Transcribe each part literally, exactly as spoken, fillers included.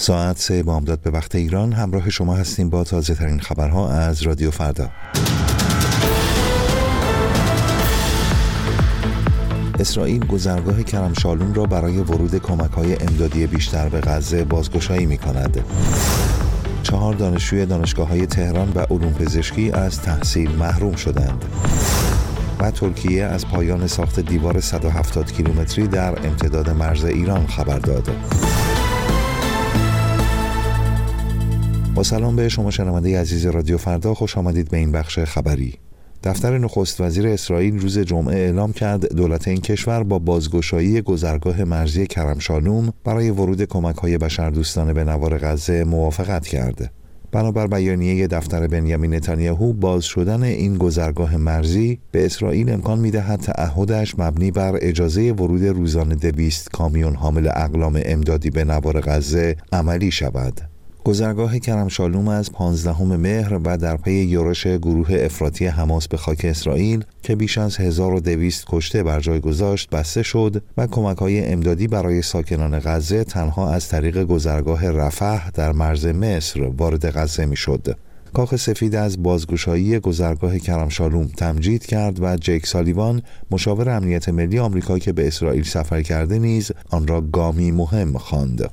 ساعت سه بامداد به وقت ایران همراه شما هستیم با تازه ترین خبرها از رادیو فردا. اسرائیل گذرگاه کرم شالوم را برای ورود کمک‌های امدادی بیشتر به غزه بازگشایی می‌کند. چهار دانشجوی دانشگاه‌های تهران و علوم پزشکی از تحصیل محروم شدند. و ترکیه از پایان ساخت دیوار صد و هفتاد کیلومتری در امتداد مرز ایران خبر داد. با سلام به شما شنونده عزیز رادیو فردا، خوش آمدید به این بخش خبری. دفتر نخست وزیر اسرائیل روز جمعه اعلام کرد دولت این کشور با بازگشایی گذرگاه مرزی کرم شالوم برای ورود کمک‌های بشردوستانه به نوار غزه موافقت کرد. بنابر بیانیه دفتر بنیامین نتانیاهو، باز شدن این گذرگاه مرزی به اسرائیل امکان می‌دهد تعهدش مبنی بر اجازه ورود روزانه دویست کامیون حامل اقلام امدادی به نوار غزه عملی شود. گذرگاه کرم شالوم از پانزدهم مهر و در پی یورش گروه افراطی حماس به خاک اسرائیل که بیش از هزار و دویست کشته بر جای گذاشت بسته شد و کمک‌های امدادی برای ساکنان غزه تنها از طریق گذرگاه رفح در مرز مصر وارد غزه می‌شد. کاخ سفید از بازگشایی گذرگاه کرم شالوم تمجید کرد و جیک سالیوان، مشاور امنیت ملی آمریکا که به اسرائیل سفر کرده، نیز آن را گامی مهم خواند.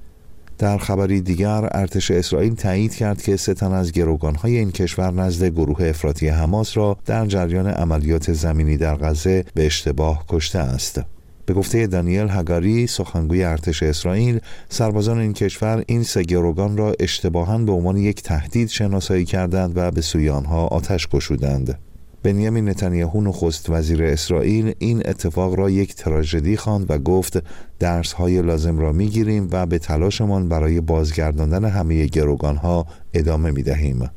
در خبری دیگر، ارتش اسرائیل تایید کرد که سه تن از گروگان‌های این کشور نزد گروه افراطی حماس را در جریان عملیات زمینی در غزه به اشتباه کشته است. به گفته دانیل هگاری، سخنگوی ارتش اسرائیل، سربازان این کشور این سه گروگان را اشتباهاً به عنوان یک تهدید شناسایی کردند و به سوی آنها آتش گشودند. بنیامین نتانیاهو نخست وزیر اسرائیل این اتفاق را یک تراژدی خواند و گفت درس‌های لازم را می‌گیریم و به تلاشمان برای بازگرداندن همه گروگان‌ها ادامه می‌دهیم.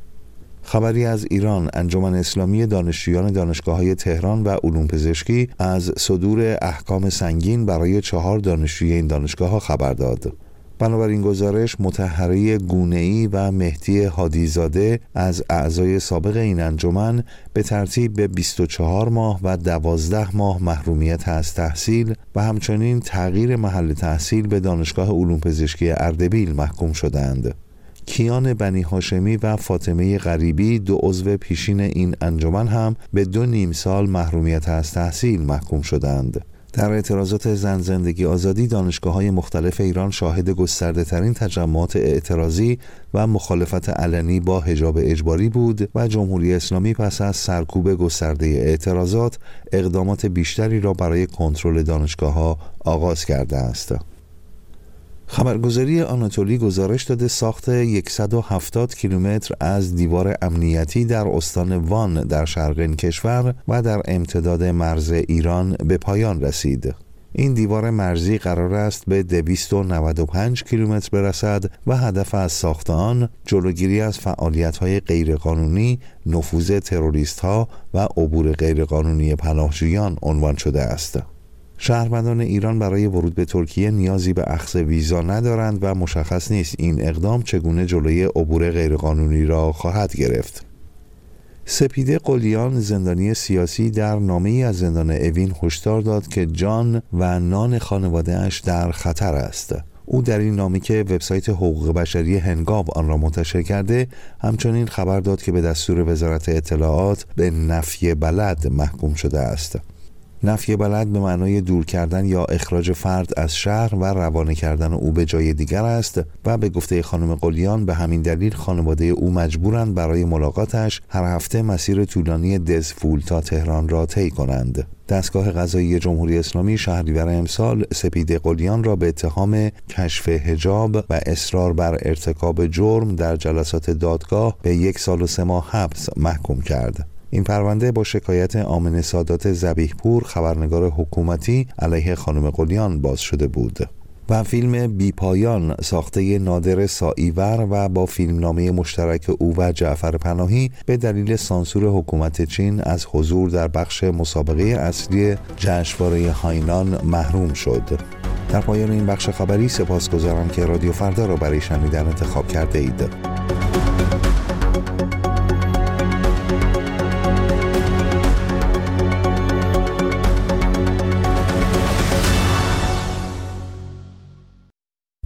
خبری از ایران، انجمن اسلامی دانشجویان دانشگاه‌های تهران و علوم پزشکی از صدور احکام سنگین برای چهار دانشجوی این دانشگاه‌ها خبر داد. بنابراین گزارش، مطهره گونه‌ای و مهدی هادیزاده از اعضای سابق این انجمن به ترتیب به بیست و چهار ماه و دوازده ماه محرومیت از تحصیل و همچنین تغییر محل تحصیل به دانشگاه علوم پزشکی اردبیل محکوم شدند. کیان بنی هاشمی و فاطمه غریبی، دو عضو پیشین این انجمن، هم به دو نیم سال محرومیت از تحصیل محکوم شدند. در اعتراضات زن زندگی آزادی، دانشگاه‌های مختلف ایران شاهد گسترده‌ترین تجمعات اعتراضی و مخالفت علنی با حجاب اجباری بود و جمهوری اسلامی پس از سرکوب گسترده اعتراضات اقدامات بیشتری را برای کنترل دانشگاه‌ها آغاز کرده است. خبرگزاری آناتولی گزارش داده ساخت صد و هفتاد کیلومتر از دیوار امنیتی در استان وان در شرق این کشور و در امتداد مرز ایران به پایان رسید. این دیوار مرزی قرار است به دویست و نود و پنج کیلومتر برسد و هدف از ساخت آن جلوگیری از فعالیت‌های غیرقانونی، نفوذ تروریست‌ها و عبور غیرقانونی پناهجویان عنوان شده است. شهروندان ایران برای ورود به ترکیه نیازی به اخذ ویزا ندارند و مشخص نیست این اقدام چگونه جلوی عبور غیرقانونی را خواهد گرفت. سپیده قلیان، زندانی سیاسی، در نامه‌ای از زندان اوین هشدار داد که جان و نان خانواده‌اش در خطر است. او در این نامه که وبسایت حقوق بشری هنگام آن را منتشر کرده، همچنین خبر داد که به دستور وزارت اطلاعات به نفی بلد محکوم شده است. نفی بلد به معنای دور کردن یا اخراج فرد از شهر و روانه کردن او به جای دیگر است و به گفته خانم قلیان به همین دلیل خانواده او مجبورند برای ملاقاتش هر هفته مسیر طولانی دزفول تا تهران را طی کنند. دستگاه قضایی جمهوری اسلامی شهریور امسال سپیده قلیان را به اتهام کشف حجاب و اصرار بر ارتکاب جرم در جلسات دادگاه به یک سال و سه ماه حبس محکوم کرد. این پرونده با شکایت آمنه سادات ذبیح پور، خبرنگار حکومتی، علیه خانم قلیان باز شده بود. و فیلم بی پایان ساخته نادر سائیور و با فیلمنامه مشترک او و جعفر پناهی به دلیل سانسور حکومت چین از حضور در بخش مسابقه اصلی جشنواره هاینان محروم شد. در پایان این بخش خبری سپاسگزارم که رادیو فردا را برای شنیدن انتخاب کرده اید.